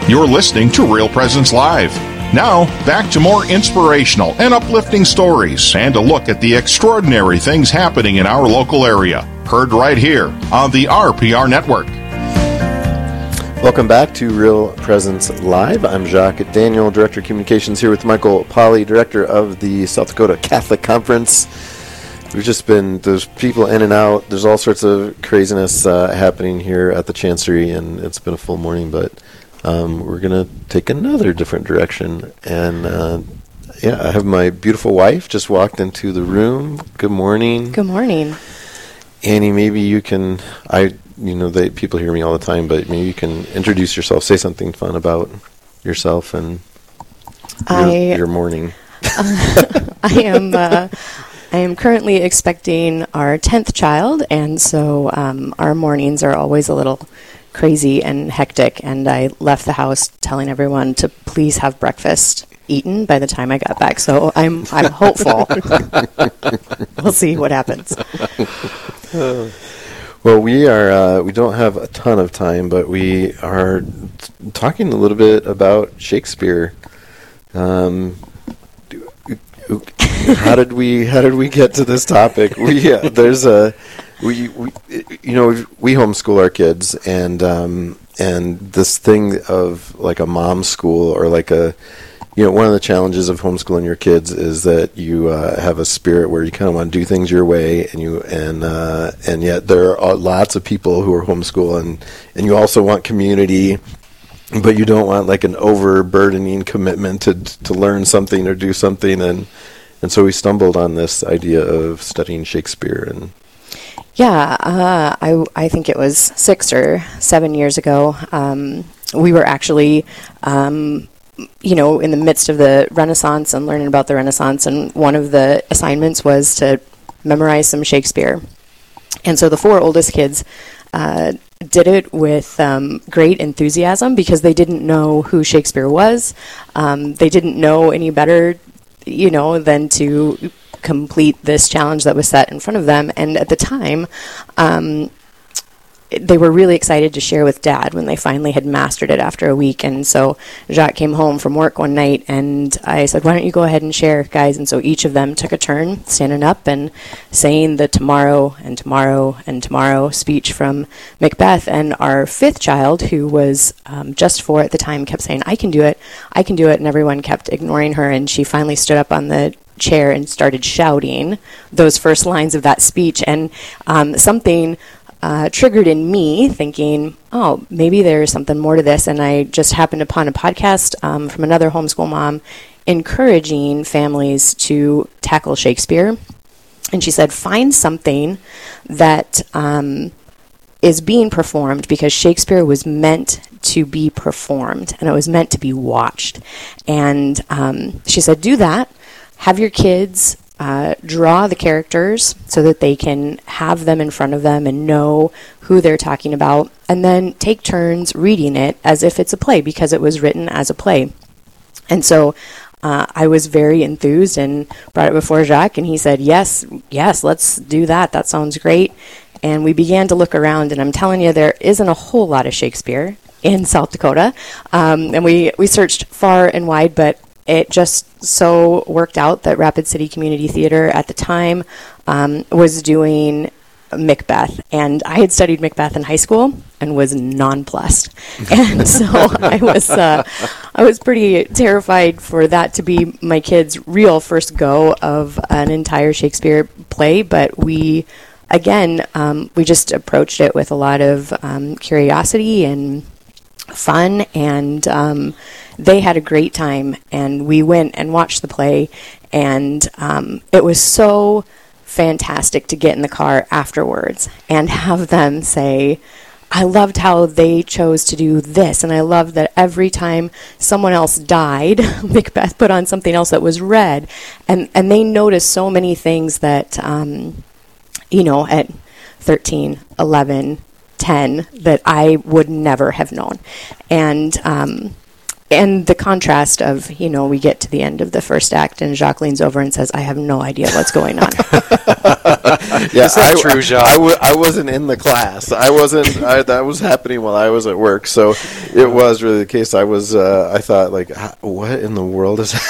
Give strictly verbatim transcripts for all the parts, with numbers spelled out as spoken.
You're listening to Real Presence Live. Now, back to more inspirational and uplifting stories and a look at the extraordinary things happening in our local area. Heard right here on the R P R Network. Welcome back to Real Presence Live. I'm Jacques Daniel, Director of Communications, here with Michael Polly, Director of the South Dakota Catholic Conference. We've just been, there's people in and out. There's all sorts of craziness uh, happening here at the Chancery, and it's been a full morning, but um, we're going to take another different direction. And uh, yeah, I have my beautiful wife just walked into the room. Good morning. Good morning. Annie, maybe you can, I, you know, they, people hear me all the time, but maybe you can introduce yourself, say something fun about yourself and your, I, your morning. Uh, I am uh, I am currently expecting our tenth child, and so um, our mornings are always a little crazy and hectic, and I left the house telling everyone to please have breakfast eaten by the time I got back, so I'm I'm hopeful. We'll see what happens. Uh, well, we are uh, we don't have a ton of time, but we are t- talking a little bit about Shakespeare. Um, how did we how did we get to this topic? We uh, there's a we, we you know we homeschool our kids, and um, and this thing of like a mom school or like a you know, one of the challenges of homeschooling your kids is that you uh, have a spirit where you kind of want to do things your way, and you and uh, and yet there are lots of people who are homeschool, and, and you also want community, but you don't want like an overburdening commitment to to learn something or do something, and and so we stumbled on this idea of studying Shakespeare. And yeah, uh, I I think it was six or seven years ago. Um, we were actually. Um, you know, in the midst of the Renaissance and learning about the Renaissance, and one of the assignments was to memorize some Shakespeare. And so the four oldest kids uh, did it with um, great enthusiasm because they didn't know who Shakespeare was. Um, they didn't know any better, you know, than to complete this challenge that was set in front of them. And at the time, um, they were really excited to share with Dad when they finally had mastered it after a week. And so Jacques came home from work one night, and I said, why don't you go ahead and share, guys? And so each of them took a turn standing up and saying the tomorrow and tomorrow and tomorrow speech from Macbeth. And our fifth child, who was um, just four at the time, kept saying, I can do it, I can do it. And everyone kept ignoring her, and she finally stood up on the chair and started shouting those first lines of that speech. And um, something Uh, triggered in me thinking, oh, maybe there's something more to this. And I just happened upon a podcast um, from another homeschool mom encouraging families to tackle Shakespeare. And she said, find something that um, is being performed, because Shakespeare was meant to be performed, and it was meant to be watched. And um, she said, do that. Have your kids Uh, draw the characters so that they can have them in front of them and know who they're talking about, and then take turns reading it as if it's a play, because it was written as a play. And so uh, I was very enthused and brought it before Jacques, and he said, yes, yes, let's do that. That sounds great. And we began to look around, and I'm telling you, there isn't a whole lot of Shakespeare in South Dakota. Um, and we, we searched far and wide, but it just so worked out that Rapid City Community Theater at the time um, was doing Macbeth. And I had studied Macbeth in high school and was nonplussed. And so I was uh, I was pretty terrified for that to be my kids' real first go of an entire Shakespeare play. But we, again, um, we just approached it with a lot of um, curiosity and fun, and um, they had a great time, and we went and watched the play, and um, it was so fantastic to get in the car afterwards and have them say, I loved how they chose to do this, and I loved that every time someone else died, Macbeth put on something else that was red, and, and they noticed so many things that, um, you know, at thirteen, eleven, ten, that I would never have known. And um, and the contrast of, you know, we get to the end of the first act and Jacques leans over and says, I have no idea what's going on. Yeah, Is that I, true, Jacques? I, I, w- I wasn't in the class. I wasn't. I, that was happening while I was at work. So it was really the case. I was. Uh, I thought, like, what in the world is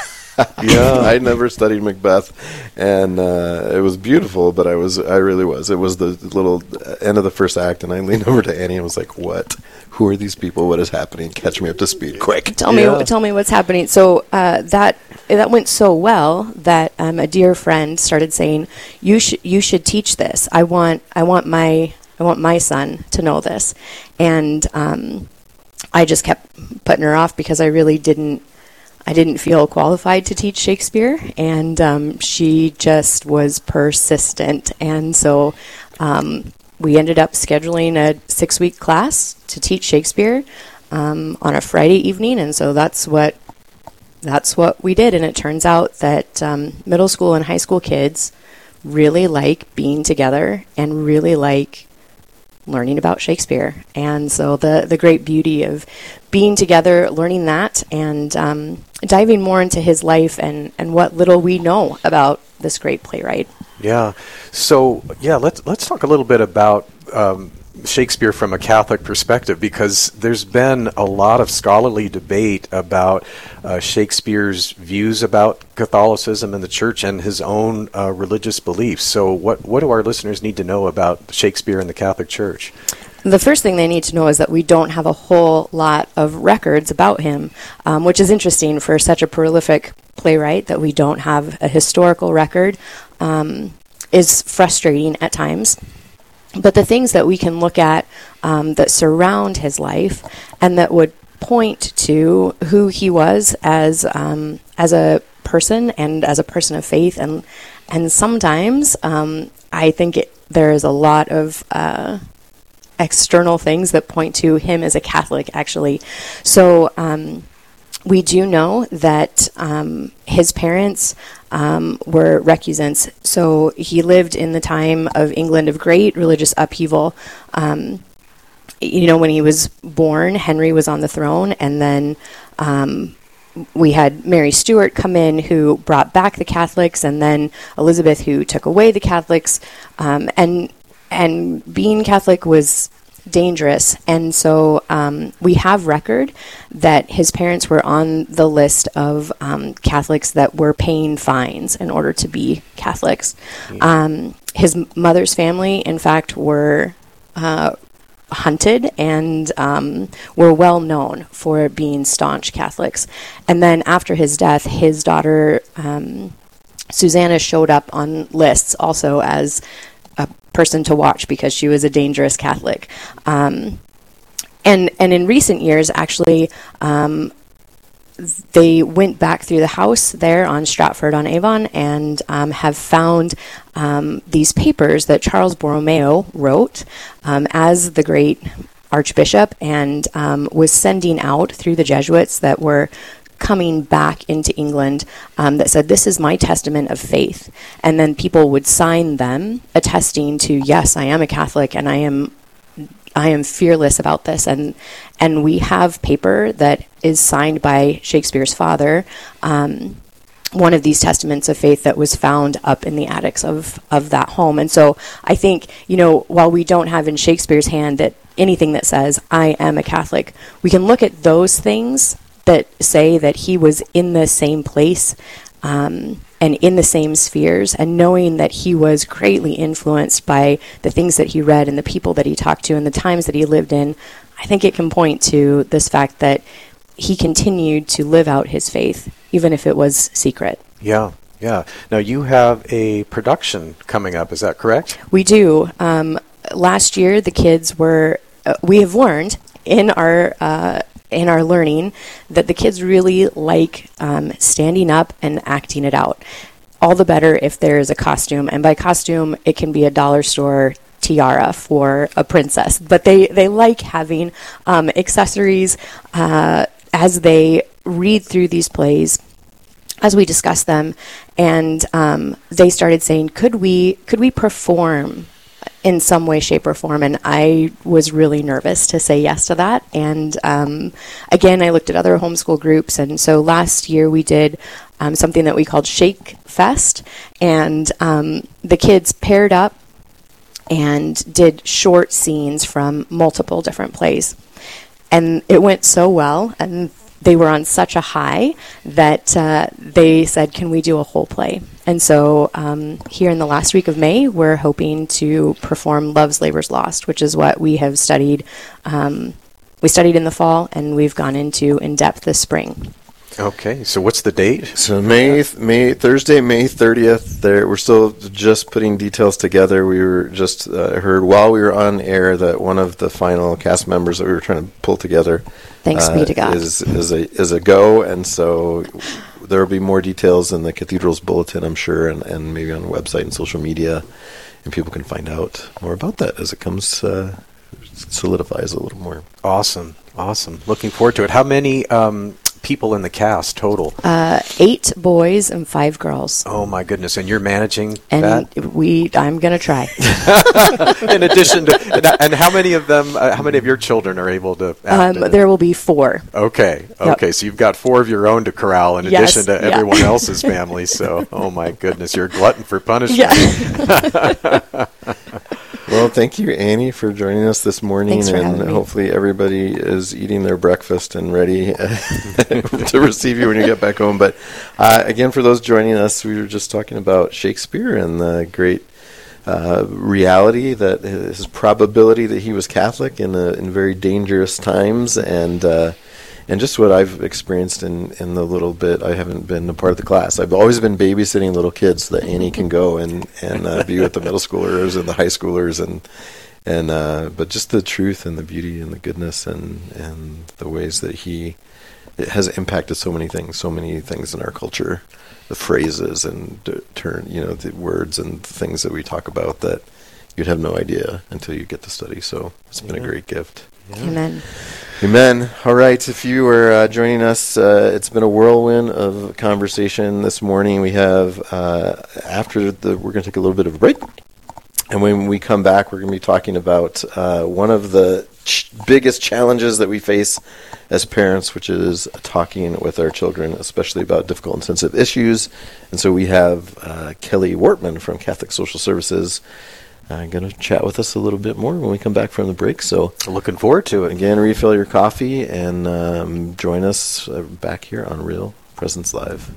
Yeah. I never studied Macbeth, and uh, it was beautiful, but I was, I really was. It was the little end of the first act, and I leaned over to Annie and was like, "What? Who are these people? What is happening? Catch me up to speed, quick!" Tell Yeah. me, tell me what's happening. So uh, that that went so well that um, a dear friend started saying, "You should, you should teach this. I want, I want my, I want my son to know this." And um, I just kept putting her off because I really didn't. I didn't feel qualified to teach Shakespeare, and um, she just was persistent. And so um, we ended up scheduling a six-week class to teach Shakespeare um, on a Friday evening, and so that's what that's what we did. And it turns out that um, middle school and high school kids really like being together and really like learning about Shakespeare. And so the the great beauty of being together, learning that, and um, diving more into his life and, and what little we know about this great playwright. Yeah. So yeah, let's let's talk a little bit about um, Shakespeare from a Catholic perspective, because there's been a lot of scholarly debate about uh, Shakespeare's views about Catholicism and the Church and his own uh, religious beliefs. So what what do our listeners need to know about Shakespeare and the Catholic Church? The first thing they need to know is that we don't have a whole lot of records about him, um, which is interesting for such a prolific playwright. That we don't have a historical record um, is frustrating at times. But the things that we can look at um, that surround his life and that would point to who he was as um, as a person and as a person of faith, and and sometimes um, I think it, there is a lot of uh, external things that point to him as a Catholic, actually. So um, we do know that um, his parents um, were recusants. So he lived in the time of England of great religious upheaval. Um, you know, when he was born, Henry was on the throne, and then um, we had Mary Stuart come in, who brought back the Catholics, and then Elizabeth, who took away the Catholics. Um, and and being Catholic was dangerous, and so um, we have record that his parents were on the list of um, Catholics that were paying fines in order to be Catholics. Mm. Um, his mother's family, in fact, were uh, hunted and um, were well known for being staunch Catholics. And then after his death, his daughter um, Susanna showed up on lists also as a person to watch because she was a dangerous Catholic. Um, and and in recent years, actually, um, they went back through the house there on Stratford-on-Avon and um, have found um, these papers that Charles Borromeo wrote um, as the great Archbishop, and um, was sending out through the Jesuits that were coming back into England, um, that said, "This is my testament of faith." And then people would sign them attesting to, yes, I am a Catholic and I am I am fearless about this. And and we have paper that is signed by Shakespeare's father, um, one of these testaments of faith that was found up in the attics of, of that home. And so I think, you know, while we don't have in Shakespeare's hand that anything that says, I am a Catholic, we can look at those things that say that he was in the same place um, and in the same spheres, and knowing that he was greatly influenced by the things that he read and the people that he talked to and the times that he lived in. I think it can point to this fact that he continued to live out his faith, even if it was secret. Yeah, yeah. Now you have a production coming up, is that correct? We do. Um, last year, the kids were, uh, we have learned in our uh, in our learning that the kids really like um, standing up and acting it out. All the better if there is a costume, and by costume, it can be a dollar store tiara for a princess. But they, they like having um, accessories uh, as they read through these plays, as we discuss them, and um, they started saying, could we could we perform in some way, shape, or form. And I was really nervous to say yes to that. And um, again, I looked at other homeschool groups. And so last year we did um, something that we called Shake Fest. And um, the kids paired up and did short scenes from multiple different plays. And it went so well. And they were on such a high that uh, they said, can we do a whole play? And so um, here in the last week of May, we're hoping to perform Love's Labor's Lost, which is what we have studied. Um, we studied in the fall, and we've gone into in depth this spring. Okay, so what's the date? So May, May Thursday, May thirtieth. There, we're still just putting details together. We were just uh, heard while we were on air that one of the final cast members that we were trying to pull together, thanks uh, be to God, is is a is a go, and so there will be more details in the Cathedral's bulletin, I'm sure, and, and maybe on the website and social media, and people can find out more about that as it comes uh, solidifies a little more. Awesome, awesome. Looking forward to it. How many Um, people in the cast total? Uh, eight boys and five girls. Oh my goodness! And you're managing and that? we, I'm gonna try. In addition to, and, and how many of them? Uh, how many of your children are able to act? Um, there will be four. Okay, okay. Yep. So you've got four of your own to corral in yes, addition to yeah. everyone else's family. So, oh my goodness, you're a glutton for punishment. Yeah. Well, thank you, Annie, for joining us this morning, Thanks for and having me. hopefully everybody is eating their breakfast and ready uh, to receive you when you get back home. But uh, again, for those joining us, we were just talking about Shakespeare and the great uh, reality that his probability that he was Catholic in a, in very dangerous times, and uh, and just what I've experienced in, in the little bit. I haven't been a part of the class. I've always been babysitting little kids so that Annie can go and, and uh, be with the middle schoolers and the high schoolers. And and uh, but just the truth and the beauty and the goodness and, and the ways that he it has impacted so many things, so many things in our culture, the phrases and d- turn, you know, the words and things that we talk about that you'd have no idea until you get to study. So it's been yeah. a great gift. Yeah. Amen. Amen. All right. If you are uh, joining us, uh, it's been a whirlwind of conversation this morning. We have, uh, after the, we're going to take a little bit of a break. And when we come back, we're going to be talking about uh, one of the ch- biggest challenges that we face as parents, which is talking with our children, especially about difficult and sensitive issues. And so we have uh, Kelly Wortman from Catholic Social Services I'm going to chat with us a little bit more when we come back from the break. So looking forward to it. Again, refill your coffee and um, join us uh, back here on Real Presence Live.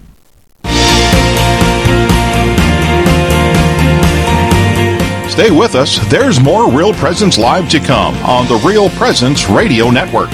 Stay with us. There's more Real Presence Live to come on the Real Presence Radio Network.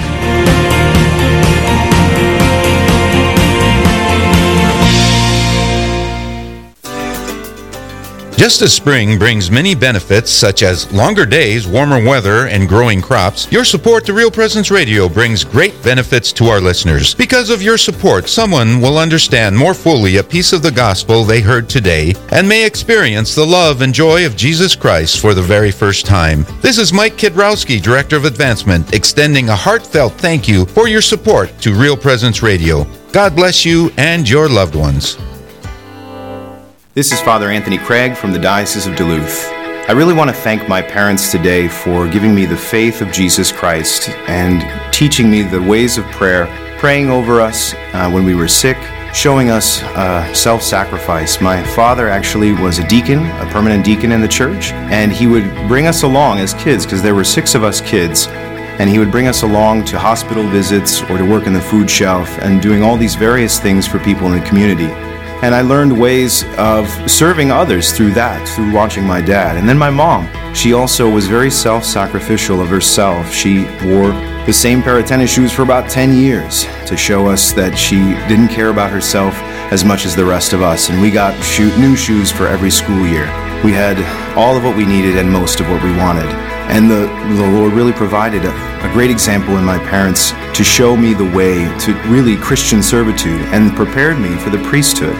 Just as spring brings many benefits such as longer days, warmer weather, and growing crops, your support to Real Presence Radio brings great benefits to our listeners. Because of your support, someone will understand more fully a piece of the gospel they heard today and may experience the love and joy of Jesus Christ for the very first time. This is Mike Kidrowski, Director of Advancement, extending a heartfelt thank you for your support to Real Presence Radio. God bless you and your loved ones. This is Father Anthony Craig from the Diocese of Duluth. I really want to thank my parents today for giving me the faith of Jesus Christ and teaching me the ways of prayer, praying over us uh, when we were sick, showing us uh, self-sacrifice. My father actually was a deacon, a permanent deacon in the church, and he would bring us along as kids, because there were six of us kids, and he would bring us along to hospital visits or to work in the food shelf and doing all these various things for people in the community. And I learned ways of serving others through that, through watching my dad. And then my mom, she also was very self-sacrificial of herself. She wore the same pair of tennis shoes for about ten years to show us that she didn't care about herself as much as the rest of us. And we got shoe- new shoes for every school year. We had all of what we needed and most of what we wanted. And the, the Lord really provided a, a great example in my parents to show me the way to really Christian servitude and prepared me for the priesthood.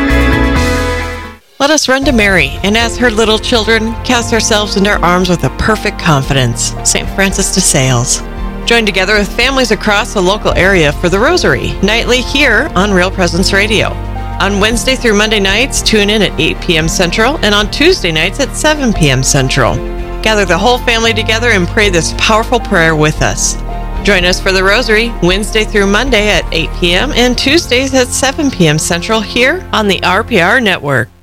Let us run to Mary and as her little children cast ourselves into her arms with a perfect confidence. Saint Francis de Sales. Join together with families across the local area for the Rosary, nightly here on Real Presence Radio. On Wednesday through Monday nights, tune in at eight p.m. Central, and on Tuesday nights at seven p.m. Central. Gather the whole family together and pray this powerful prayer with us. Join us for the Rosary Wednesday through Monday at eight p.m. and Tuesdays at seven p.m. Central here on the R P R Network.